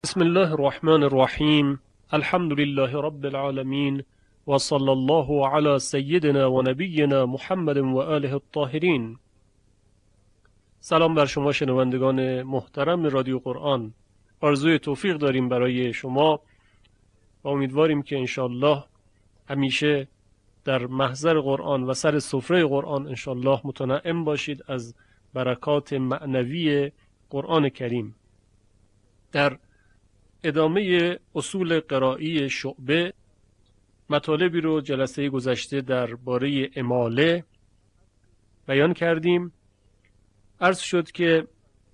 بسم الله الرحمن الرحیم. الحمد لله رب العالمین و صلی الله علی سیدنا و نبینا محمد و آله الطاهرین. سلام بر شما شنوندگان محترم رادیو قرآن. آرزوی توفیق داریم برای شما و امیدواریم که انشالله همیشه در محضر قرآن و سر سفره قرآن انشالله متنعم باشید از برکات معنوی قرآن کریم. در ادامه اصول قرایی شعبه مطالبی رو جلسه گذشته درباره اماله بیان کردیم. عرض شد که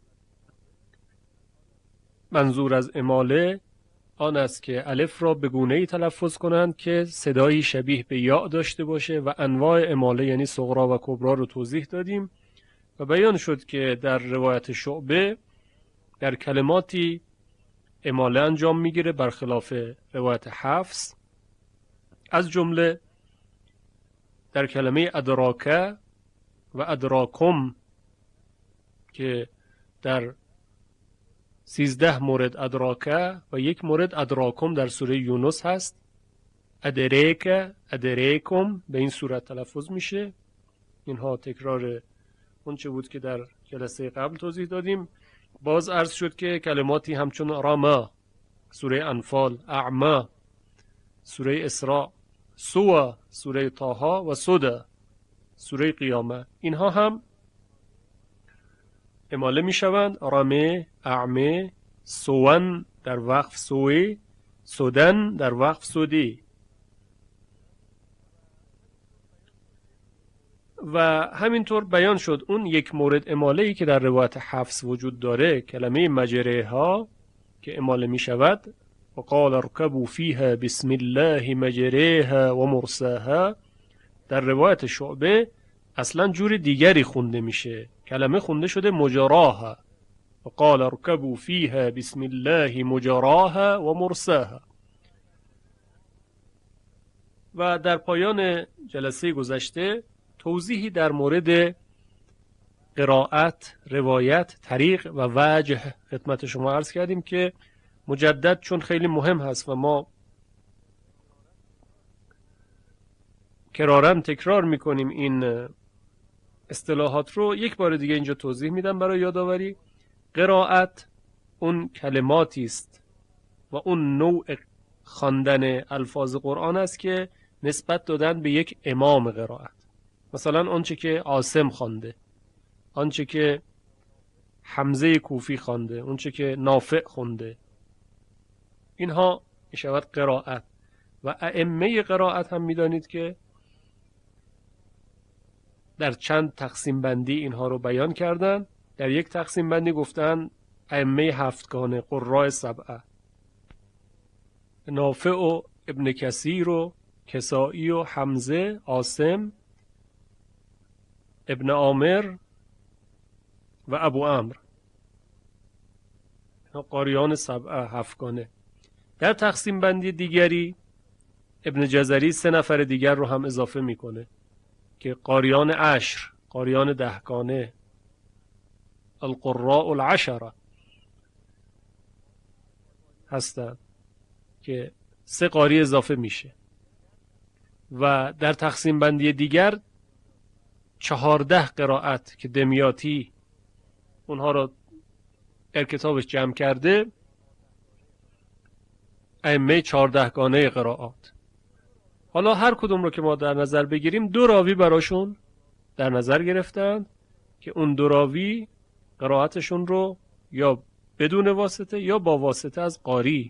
منظور از اماله آن است که الف را به گونه‌ای تلفظ کنند که صدایی شبیه به یا داشته باشه و انواع اماله یعنی صغرا و کبرا رو توضیح دادیم و بیان شد که در روایت شعبه در کلماتی اماله انجام میگیره برخلاف روایت حفص، از جمله در کلمه ادراکه و ادراکم که در 13 مورد ادراکه و یک مورد ادراکم در سوره یونس هست. ادریکه ادریکم به این صورت تلفظ میشه. اینها تکرار اون چه بود که در جلسه قبل توضیح دادیم. باز عرض شد که کلماتی همچون راما سوره انفال، اعما سوره اسراء، سوا سوره طه و سودا سوره قیامه، اینها هم اماله می شوند. رامه، اعمه، سوان در وقف سوی، سودن در وقف سودی. و همینطور بیان شد اون یک مورد اماله‌ای که در روایت حفص وجود داره، کلمه مجریها که اماله می شود و قال ارکبوا فیها بسم الله مجریها و مرساها، در روایت شعبه اصلا جور دیگری خونده میشه. کلمه خونده شده مجراها و قال ارکبوا فیها بسم الله مجراها و مرساها. و در پایان جلسه گذشته توضیحی در مورد قرائت، روایت، طریق و وجه خدمت شما عرض کردیم که مجدد چون خیلی مهم هست و ما کرارن تکرار میکنیم این اصطلاحات رو، یک بار دیگه اینجا توضیح میدم برای یادآوری. قرائت اون کلماتی است و اون نوع خواندن الفاظ قرآن است که نسبت دادن به یک امام قرائت. مثلا آنچه که عاصم خوانده، آنچه که حمزه کوفی خوانده، آنچه که نافع خونده، اینها میشود قرائت. و ائمه قرائت هم میدانید که در چند تقسیم بندی اینها رو بیان کردن. در یک تقسیم بندی گفتن ائمه هفتگانه، قراء سبعه، نافع و ابن کثیر و کسائی و حمزه، عاصم، ابن عامر و ابو عمرو، قاریان سبعه هفتگانه. در تقسیم بندی دیگری ابن جزری 3 نفر دیگر رو هم اضافه میکنه که قاریان عشر، قاریان 10گانه، القراء العشره هستند که 3 قاری اضافه میشه. و در تقسیم بندی دیگر 14 قرائت که دمیاطی اونها رو در کتابش جمع کرده، ائمه 14گانه قرائات. حالا هر کدوم رو که ما در نظر بگیریم 2 راوی براشون در نظر گرفتن که اون 2 راوی قرائتشون رو یا بدون واسطه یا با واسطه از قاری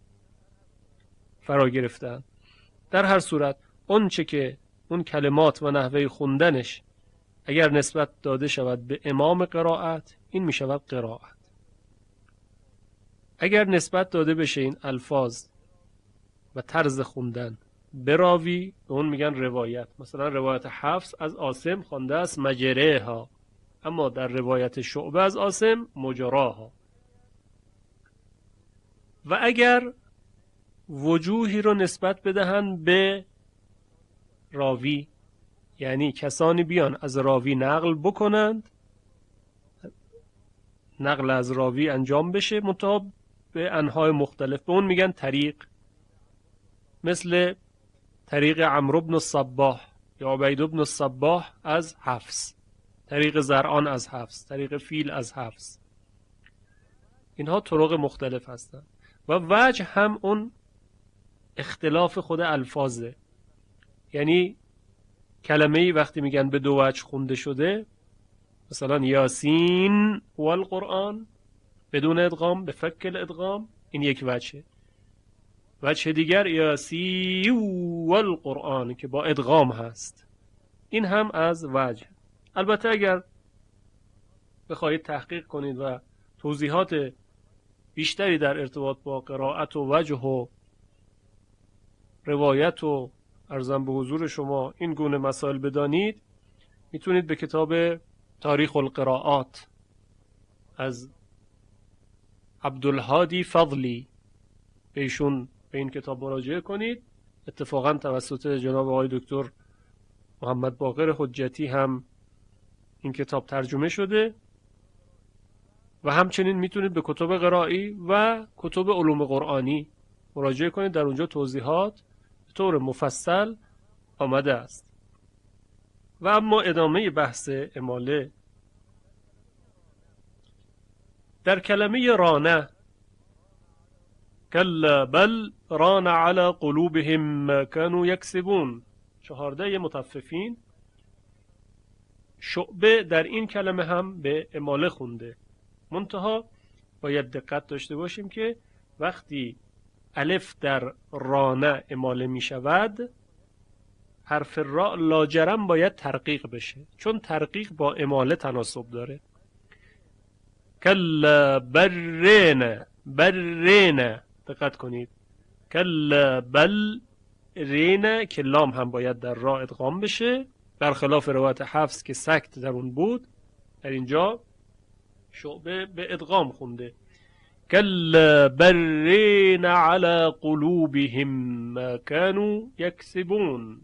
فرا گرفتن. در هر صورت اون چه که اون کلمات و نحوه خوندنش اگر نسبت داده شود به امام قرائت، این می شود قرائت. اگر نسبت داده بشه این الفاظ و طرز خوندن به راوی، به اون میگن روایت. مثلا روایت حفص از عاصم خوانده است مجریها، اما در روایت شعبه از عاصم مجراها. و اگر وجوهی رو نسبت بدهن به راوی، یعنی کسانی بیان از راوی نقل بکنند، نقل از راوی انجام بشه، منتها به انواع مختلف، به اون میگن طریق، مثل طریق عمرو بن الصباح یا عبید بن الصباح از حفص، طریق زرعان از حفص، طریق فیل از حفص. اینها طرق مختلف هستند. و وجه هم اون اختلاف خود الفاظه، یعنی کلمه‌ای وقتی میگن به دو وجه خونده شده، مثلا یاسین و القرآن بدون ادغام به فک الادغام، این یک وجه. وجه دیگر یاسی و القرآن که با ادغام هست، این هم از وجه. البته اگر بخواهید تحقیق کنید و توضیحات بیشتری در ارتباط با قرائت و وجه و روایت و عرضم به حضور شما این گونه مسائل بدانید، میتونید به کتاب تاریخ القراءات از عبدالهادی فضلی به ایشون به این کتاب مراجعه کنید. اتفاقا توسط جناب آقای دکتر محمد باقر حجتی هم این کتاب ترجمه شده و همچنین میتونید به کتب قرائی و کتب علوم قرآنی مراجعه کنید، در اونجا توضیحات به طور مفصل آمده است. و اما ادامه بحث اماله در کلمه رانه، کلا بل ران علی قلوبهم ما كانوا یکسبون، 14 مطففین، شعبه در این کلمه هم به اماله خونده. منتها باید دقت داشته باشیم که وقتی الف در رانه اماله می شود، حرف را لاجرم باید ترقیق بشه، چون ترقیق با اماله تناسب داره. کلا برینه، برینه، دقت کنید، کلا بل رینه که لام هم باید در را ادغام بشه، برخلاف روایت حفص که سکت در اون بود. در اینجا شعبه به ادغام خونده. کلا برین علی قلوبهم ما كانوا یکسبون.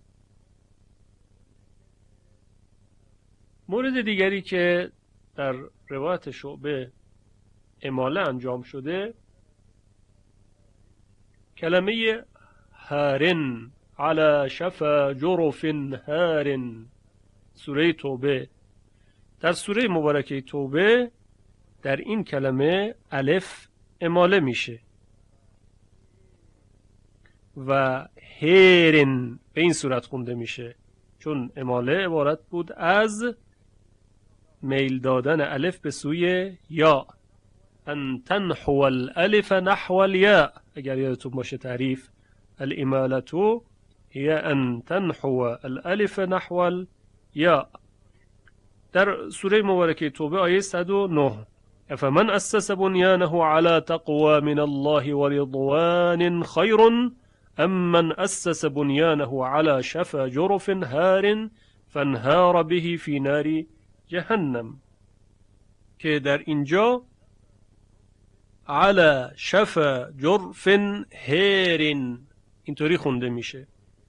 مورد دیگری که در روایت شعبه اماله انجام شده، کلمه هارن علی شفا جرف هارن، سوره توبه. در سوره مبارکه توبه در این کلمه الف اماله میشه و هیرن به این صورت خونده میشه، چون اماله عبارت بود از میل دادن الف به سوی یا، ان تنحو الالف نحو الیا. اگر یادتون باشه تعریف الامالة هي ان تنحو الالف نحو الیا. در سوره مبارکه توبه آیه 109 افمن اسس بنیانه على تقوى من الله ورضوان خیر ام من اسس بنیانه على شفا جرف هار فانهار به فی نار جهنم، که در اینجا على شفا جرف هار اینطوری خونده میشه،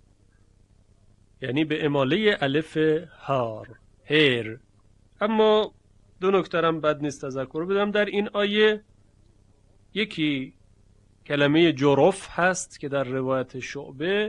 یعنی به اماله الف هار، هیر. اما دو نکترم بد نیست تذکر بدم در این آیه. یکی کلمه جرف هست که در روایت شعبه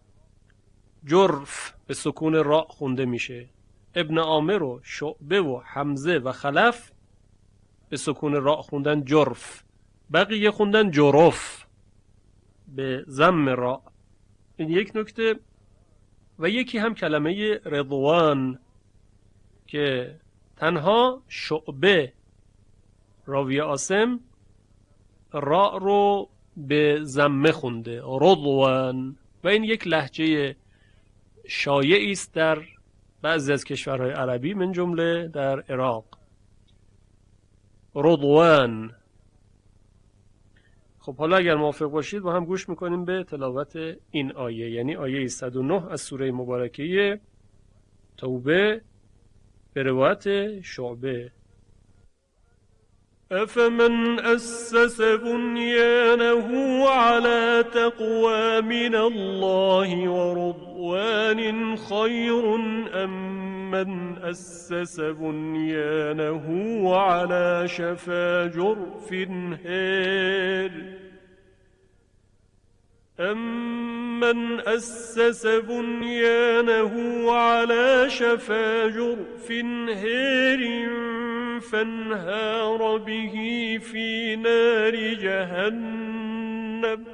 جرف به سکون را خونده میشه. ابن عامر و شعبه و حمزه و خلف به سکون را خوندن جرف، بقیه خوندن جرف به ضم را. این یک نکته. و یکی هم کلمه رضوان که تنها شعبه راوی عاصم را رو به ضمه خونده، رضوان، و این یک لهجه شایعی است در بعضی از کشورهای عربی من جمله در عراق. رضوان. خب حالا اگر موافق باشید با هم گوش میکنیم به تلاوت این آیه، یعنی آیه 109 از سوره مبارکه توبه به روایت شعبه. افمن اسس بنیانه على تقوى من الله ورضوان خیر ام من أسس بنيانه على شفا جرف هار أمن أسس بنيانه على شفا جرف هار فانهار به في نار جهنم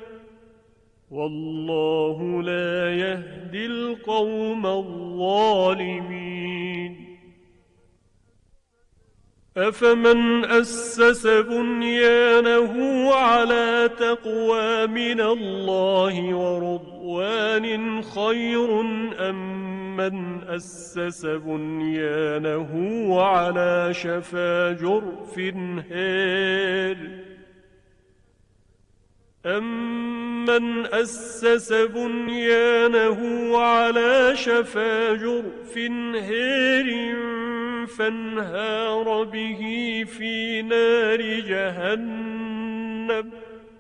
والله لا يهدي القوم الظالمين أفمن أسس بنيانه على تقوى من الله ورضوان خير أم من أسس بنيانه على شفا جرف هار أمن أسس بنيانه على شفا جرف هار فانهار به في نار جهنم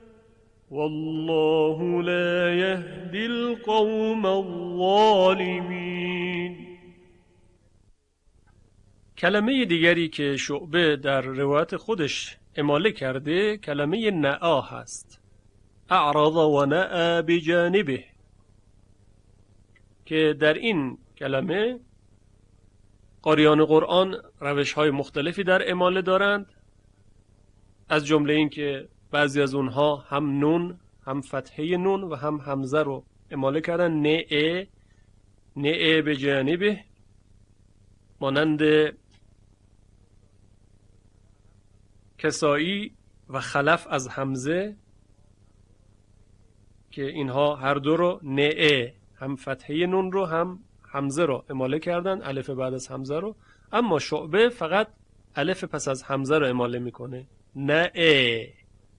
والله لا يهدي القوم الظالمین. کلمه دیگری که شعبه در روایت خودش اماله کرده کلمه نعا هست. اعرض و نعا بجانبه، که در این کلمه قاریان قرآن روش‌های مختلفی در اماله دارند، از جمله این که بعضی از اونها هم نون، هم فتحه نون و هم همزه رو اماله کردن. نعه به جانبه، مانند کسایی و خلف از همزه که اینها هر دو رو نعه، هم فتحه نون رو هم همزه رو اماله کردن، الف بعد از همزه رو. اما شعبه فقط الف پس از همزه رو اماله میکنه، نعه.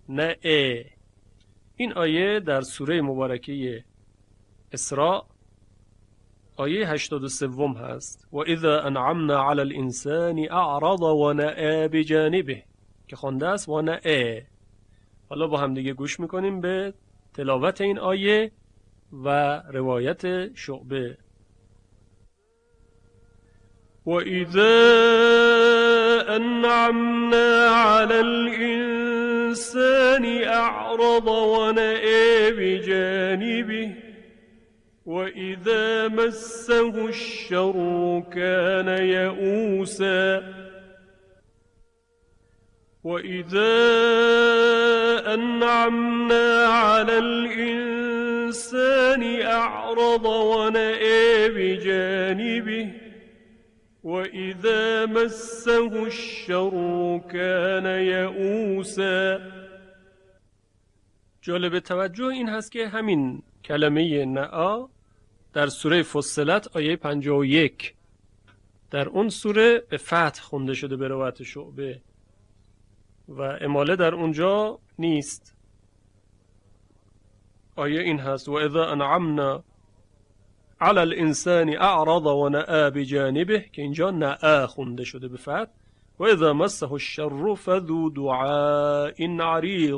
این آیه در سوره مبارکه اسراء آیه 83 هست. و اذا انعمنا علی الانسان اعرض و نعا بجانبه، که خوانده است و نعا. حالا با هم دیگه گوش میکنیم به تلاوت این آیه و روایت شعبه. وَإِذَا أَنْعَمْنَا عَلَى الْإِنسَانِ أَعْرَضَ وَنَأَىٰ بِجَانِبِهِ وَإِذَا مَسَّهُ الشَّرُّ كَانَ يَئُوسًا وَإِذَا أَنْعَمْنَا عَلَى الْإِنسَانِ أَعْرَضَ وَنَأَىٰ بِجَانِبِهِ وَإِذَا مَسَّهُ الشَّرُّ كَانَ یئوسا. جالب توجه این هست که همین کلمه نعا در سوره فصلت آیه 51 در اون سوره به فتح خونده شده به روایت شعبه و اماله در اونجا نیست. آیه این هست: و اذا انعمنا علی الانسان اعرض و نأا بجانبه، که اینجا نأا خونده شده به فتح. و اذا مسه الشر فذو دعاء عریض.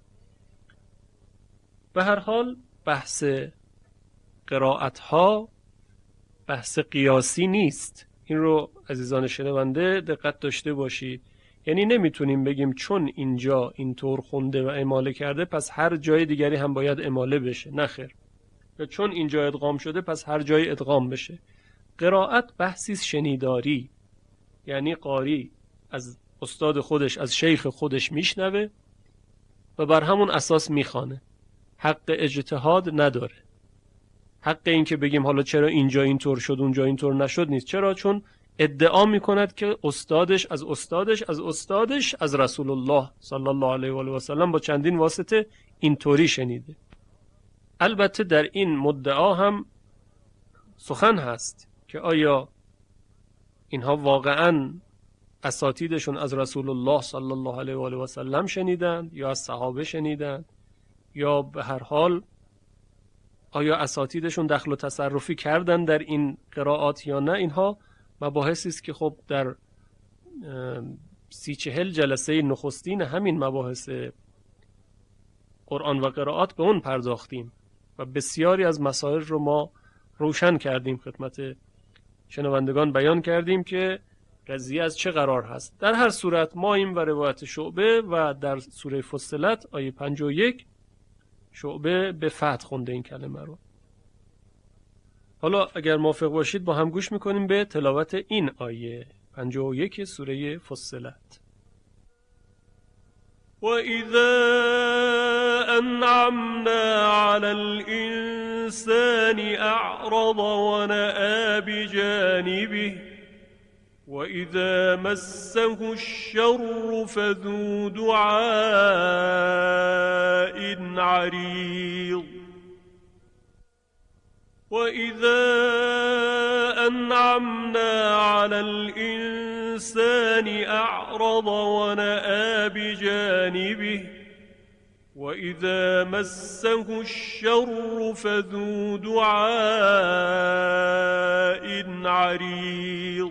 به هر حال بحث قرائت ها بحث قیاسی نیست. این رو عزیزان شنونده دقت داشته باشید. یعنی نمیتونیم بگیم چون اینجا اینطور خونده و اماله کرده پس هر جای دیگری هم باید اماله بشه. نه خیر. یا چون اینجا ادغام شده پس هر جای ادغام بشه. قرائت بحثی شنیداری، یعنی قاری از استاد خودش، از شیخ خودش میشنوه و بر همون اساس میخوانه. حق اجتهاد نداره. حق این که بگیم حالا چرا اینجا اینطور شد اونجا اینطور نشد نیست. چرا؟ چون ادعا میکند که استادش از استادش از استادش از رسول الله صلی الله علیه و آله و سلم با چندین واسطه اینطوری شنیده. البته در این مدعا هم سخن هست که آیا اینها واقعاً اساتیدشون از رسول الله صلی الله علیه و آله و سلم شنیدند یا از صحابه شنیدند، یا به هر حال آیا اساتیدشون دخل و تصرفی کردن در این قرائات یا نه. اینها مباحثی است که خب در 30-40 جلسه نخستین همین مباحث قرآن و قرائات به اون پرداختیم و بسیاری از مسائل رو ما روشن کردیم خدمت شنوندگان بیان کردیم که قضیه از چه قرار هست. در هر صورت ما این و روایت شعبه و در سوره فصلت آیه 51 شعبه به فتح خونده این کلمه رو. حالا اگر موافق باشید با هم گوش میکنیم به تلاوت این آیه 51 سوره فصلت. وَإِذَا أَنْعَمْنَا عَلَى الْإِنسَانِ أَعْرَضَ وَنَأَىٰ بِجَانِبِهِ وَإِذَا مَسَّهُ الشَّرُّ فَذُو دُعَاءٍ عَرِيضٍ وَإِذَا أَنْعَمْنَا عَلَى الْإِنسَانِ أَعْرَضَ وَنَأَىٰ بِجَانِبِهِ وَإِذَا مَسَّهُ الشَّرُّ فَذُو دُعَاءٍ عَرِيضٍ.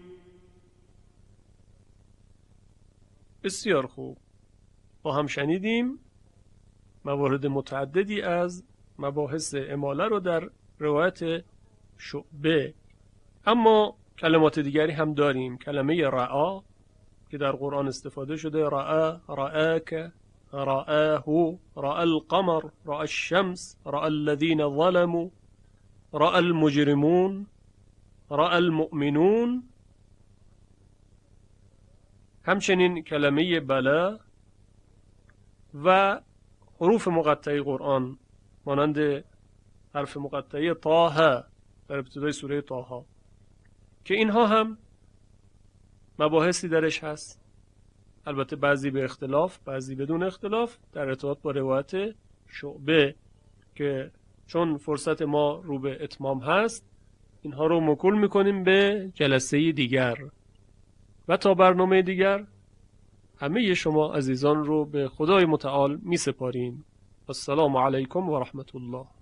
بسیار خوب، با هم شنیدیم موارد متعددی از مباحث اماله رو در روایت شعبه. اما کلمات دیگری هم داریم. کلمه رعا که در قرآن استفاده شده، رعا، رعاک، رعاه، رعا القمر، رعا الشمس، رعا الذین ظلموا، رعا المجرمون، رعا المؤمنون. همچنین کلمه بلا و حروف مقطعه قرآن مانند حرف مقطعه طه در ابتدای سوره طه که اینها هم مباحثی درش هست، البته بعضی به اختلاف بعضی بدون اختلاف، در ارتباط با روایت شعبه که چون فرصت ما رو به اتمام هست اینها رو موکول میکنیم به جلسه دیگر و تا برنامه دیگر همه شما عزیزان رو به خدای متعال می سپاریم. السلام علیکم و رحمت الله.